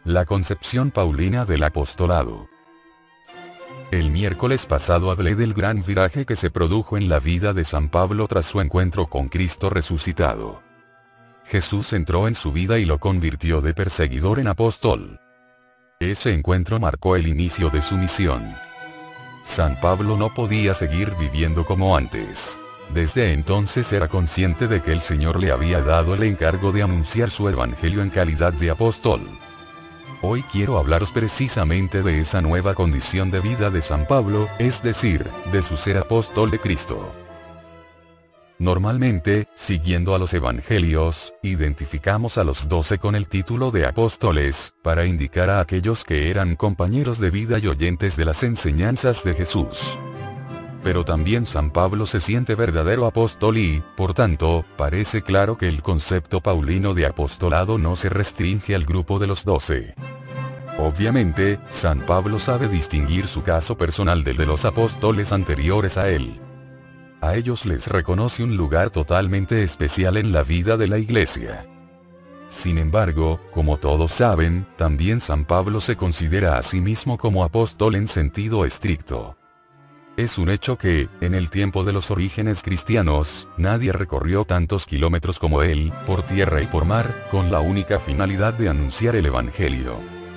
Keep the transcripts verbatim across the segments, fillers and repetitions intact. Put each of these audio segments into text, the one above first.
La concepción paulina del apostolado. El miércoles pasado hablé del gran viraje que se produjo en la vida de San Pablo tras su encuentro con Cristo resucitado. Jesús entró en su vida y lo convirtió de perseguidor en apóstol. Ese encuentro marcó el inicio de su misión. San Pablo no podía seguir viviendo como antes. Desde entonces era consciente de que el Señor le había dado el encargo de anunciar su evangelio en calidad de apóstol. Hoy quiero hablaros precisamente de esa nueva condición de vida de San Pablo, es decir, de su ser apóstol de Cristo. Normalmente, siguiendo a los evangelios, identificamos a los doce con el título de apóstoles, para indicar a aquellos que eran compañeros de vida y oyentes de las enseñanzas de Jesús. Pero también San Pablo se siente verdadero apóstol y, por tanto, parece claro que el concepto paulino de apostolado no se restringe al grupo de los doce. Obviamente, San Pablo sabe distinguir su caso personal del de los apóstoles anteriores a él. A ellos les reconoce un lugar totalmente especial en la vida de la Iglesia. Sin embargo, como todos saben, también San Pablo se considera a sí mismo como apóstol en sentido estricto. Es un hecho que, en el tiempo de los orígenes cristianos, nadie recorrió tantos kilómetros como él, por tierra y por mar, con la única finalidad de anunciar el Evangelio.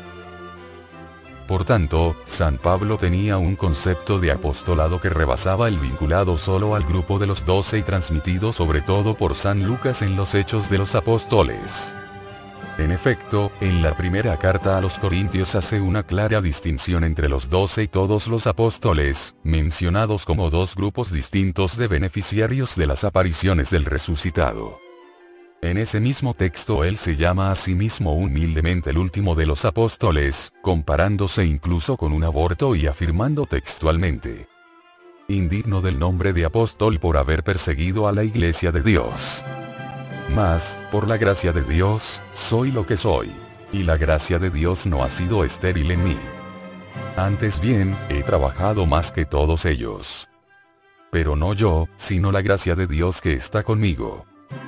Por tanto, San Pablo tenía un concepto de apostolado que rebasaba el vinculado solo al grupo de los doce y transmitido sobre todo por San Lucas en los Hechos de los Apóstoles. En efecto, en la primera carta a los Corintios hace una clara distinción entre los doce y todos los apóstoles, mencionados como dos grupos distintos de beneficiarios de las apariciones del resucitado. En ese mismo texto él se llama a sí mismo humildemente el último de los apóstoles, comparándose incluso con un aborto y afirmando textualmente: indigno del nombre de apóstol por haber perseguido a la Iglesia de Dios. Mas, por la gracia de Dios, soy lo que soy. Y la gracia de Dios no ha sido estéril en mí. Antes bien, he trabajado más que todos ellos. Pero no yo, sino la gracia de Dios que está conmigo.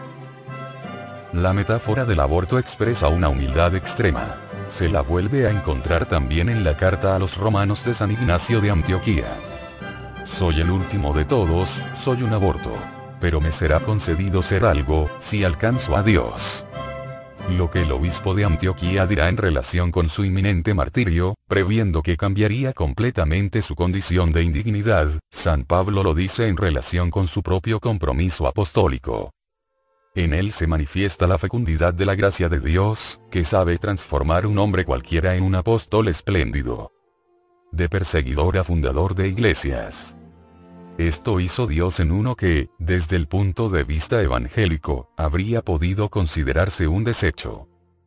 La metáfora del aborto expresa una humildad extrema. Se la vuelve a encontrar también en la carta a los romanos de San Ignacio de Antioquía. Soy el último de todos, soy un aborto. Pero me será concedido ser algo, si alcanzo a Dios. Lo que el obispo de Antioquía dirá en relación con su inminente martirio, previendo que cambiaría completamente su condición de indignidad, San Pablo lo dice en relación con su propio compromiso apostólico. En él se manifiesta la fecundidad de la gracia de Dios, que sabe transformar un hombre cualquiera en un apóstol espléndido. De perseguidor a fundador de iglesias. Esto hizo Dios en uno que, desde el punto de vista evangélico, habría podido considerarse un desecho.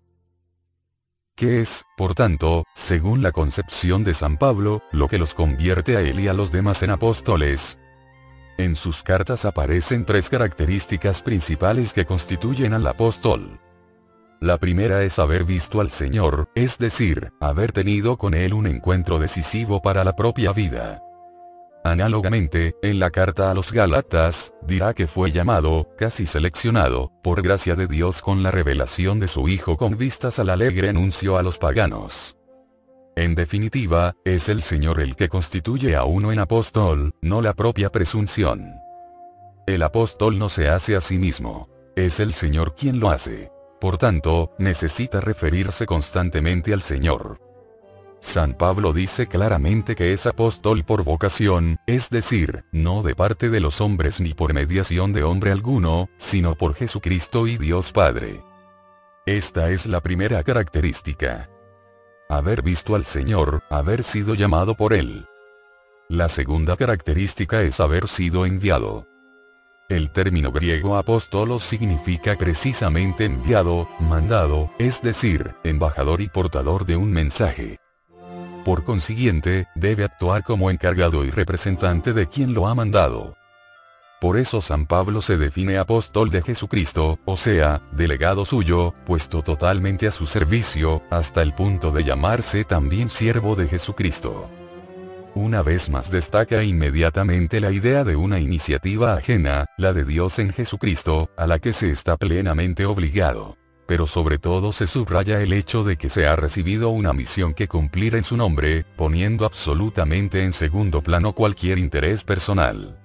¿Qué es, por tanto, según la concepción de San Pablo, lo que los convierte a él y a los demás en apóstoles? En sus cartas aparecen tres características principales que constituyen al apóstol. La primera es haber visto al Señor, es decir, haber tenido con él un encuentro decisivo para la propia vida. Análogamente, en la carta a los Gálatas, dirá que fue llamado, casi seleccionado, por gracia de Dios con la revelación de su Hijo con vistas al alegre anuncio a los paganos. En definitiva, es el Señor el que constituye a uno en apóstol, no la propia presunción. El apóstol no se hace a sí mismo. Es el Señor quien lo hace. Por tanto, necesita referirse constantemente al Señor. San Pablo dice claramente que es apóstol por vocación, es decir, no de parte de los hombres ni por mediación de hombre alguno, sino por Jesucristo y Dios Padre. Esta es la primera característica. Haber visto al Señor, haber sido llamado por Él. La segunda característica es haber sido enviado. El término griego apóstolos significa precisamente enviado, mandado, es decir, embajador y portador de un mensaje. Por consiguiente, debe actuar como encargado y representante de quien lo ha mandado. Por eso San Pablo se define apóstol de Jesucristo, o sea, delegado suyo, puesto totalmente a su servicio, hasta el punto de llamarse también siervo de Jesucristo. Una vez más destaca inmediatamente la idea de una iniciativa ajena, la de Dios en Jesucristo, a la que se está plenamente obligado. pero sobre todo se subraya el hecho de que se ha recibido una misión que cumplir en su nombre, poniendo absolutamente en segundo plano cualquier interés personal.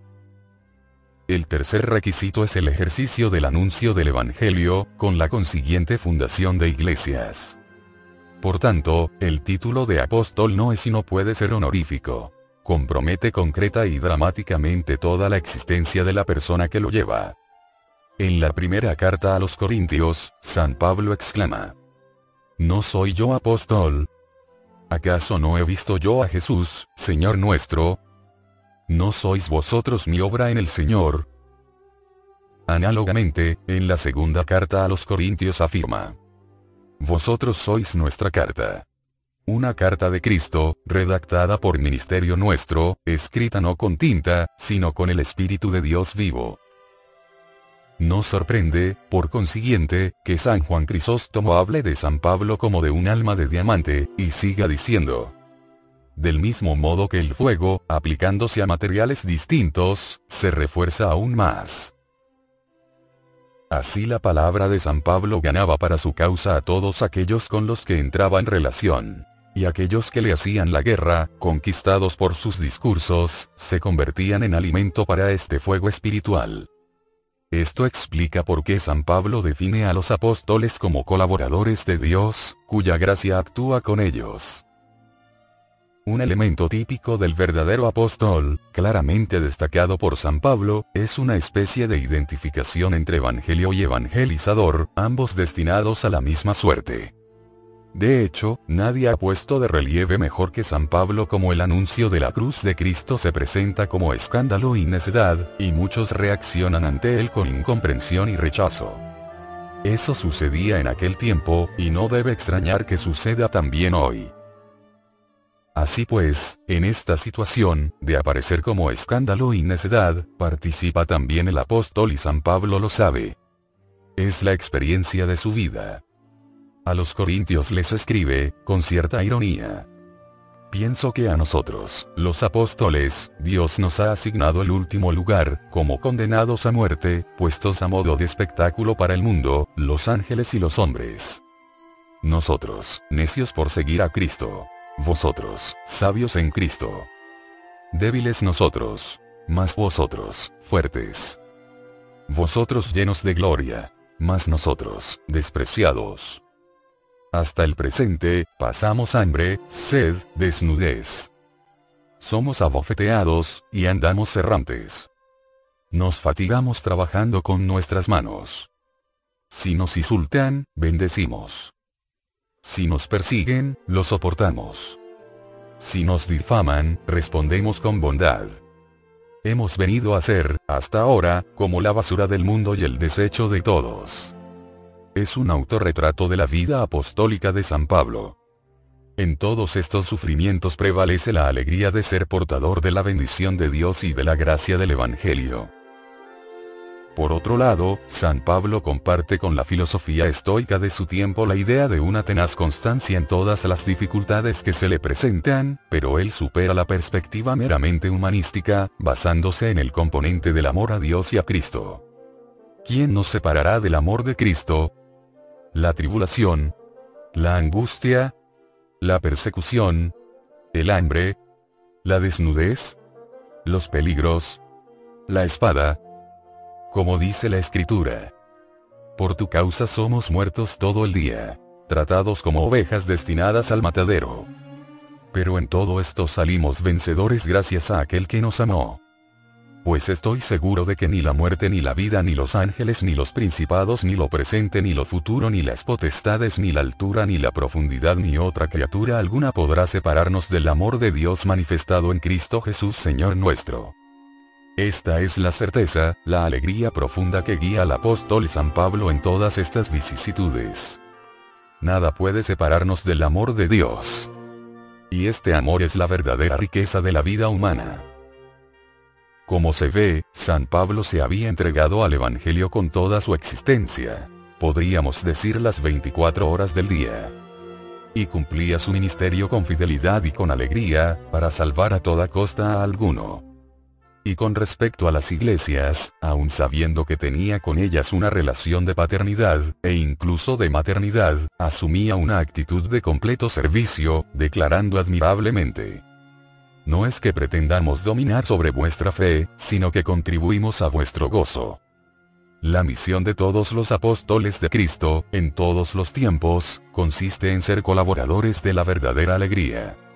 El tercer requisito es el ejercicio del anuncio del Evangelio, con la consiguiente fundación de iglesias. Por tanto, el título de apóstol no es y no puede ser honorífico. Compromete concreta y dramáticamente toda la existencia de la persona que lo lleva. En la primera carta a los Corintios, San Pablo exclama: ¿No soy yo apóstol? ¿Acaso no he visto yo a Jesús, Señor nuestro? ¿No sois vosotros mi obra en el Señor? Análogamente, en la segunda carta a los Corintios afirma: Vosotros sois nuestra carta. Una carta de Cristo, redactada por ministerio nuestro, escrita no con tinta, sino con el Espíritu de Dios vivo. No sorprende, por consiguiente, que San Juan Crisóstomo hable de San Pablo como de un alma de diamante, y siga diciendo: del mismo modo que el fuego, aplicándose a materiales distintos, se refuerza aún más. Así la palabra de San Pablo ganaba para su causa a todos aquellos con los que entraba en relación. Y aquellos que le hacían la guerra, conquistados por sus discursos, se convertían en alimento para este fuego espiritual. Esto explica por qué San Pablo define a los apóstoles como colaboradores de Dios, cuya gracia actúa con ellos. Un elemento típico del verdadero apóstol, claramente destacado por San Pablo, es una especie de identificación entre evangelio y evangelizador, ambos destinados a la misma suerte. De hecho, nadie ha puesto de relieve mejor que San Pablo cómo el anuncio de la cruz de Cristo se presenta como escándalo y necedad, y muchos reaccionan ante él con incomprensión y rechazo. Eso sucedía en aquel tiempo, y no debe extrañar que suceda también hoy. Así pues, en esta situación, de aparecer como escándalo y necedad, participa también el apóstol y San Pablo lo sabe. Es la experiencia de su vida. A los Corintios les escribe, con cierta ironía: pienso que a nosotros, los apóstoles, Dios nos ha asignado el último lugar, como condenados a muerte, puestos a modo de espectáculo para el mundo, los ángeles y los hombres. Nosotros, necios por seguir a Cristo. Vosotros, sabios en Cristo. Débiles nosotros, mas vosotros, fuertes. Vosotros llenos de gloria, mas nosotros, despreciados. Hasta el presente, pasamos hambre, sed, desnudez. Somos abofeteados, y andamos errantes. Nos fatigamos trabajando con nuestras manos. Si nos insultan, bendecimos. Si nos persiguen, lo soportamos. Si nos difaman, respondemos con bondad. Hemos venido a ser, hasta ahora, como la basura del mundo y el desecho de todos. Es un autorretrato de la vida apostólica de San Pablo. En todos estos sufrimientos prevalece la alegría de ser portador de la bendición de Dios y de la gracia del Evangelio. Por otro lado, San Pablo comparte con la filosofía estoica de su tiempo la idea de una tenaz constancia en todas las dificultades que se le presentan, pero él supera la perspectiva meramente humanística, basándose en el componente del amor a Dios y a Cristo. ¿Quién nos separará del amor de Cristo? ¿La tribulación? ¿La angustia? ¿La persecución? ¿El hambre? ¿La desnudez? ¿Los peligros? ¿La espada? Como dice la Escritura: por tu causa somos muertos todo el día, tratados como ovejas destinadas al matadero. Pero en todo esto salimos vencedores gracias a aquel que nos amó. Pues estoy seguro de que ni la muerte ni la vida ni los ángeles ni los principados ni lo presente ni lo futuro ni las potestades ni la altura ni la profundidad ni otra criatura alguna podrá separarnos del amor de Dios manifestado en Cristo Jesús Señor nuestro. Esta es la certeza, la alegría profunda que guía al apóstol San Pablo en todas estas vicisitudes. Nada puede separarnos del amor de Dios. Y este amor es la verdadera riqueza de la vida humana. Como se ve, San Pablo se había entregado al Evangelio con toda su existencia, podríamos decir las veinticuatro horas del día. Y cumplía su ministerio con fidelidad y con alegría, para salvar a toda costa a alguno. Y con respecto a las iglesias, aun sabiendo que tenía con ellas una relación de paternidad, e incluso de maternidad, asumía una actitud de completo servicio, declarando admirablemente: no es que pretendamos dominar sobre vuestra fe, sino que contribuimos a vuestro gozo. La misión de todos los apóstoles de Cristo, en todos los tiempos, consiste en ser colaboradores de la verdadera alegría.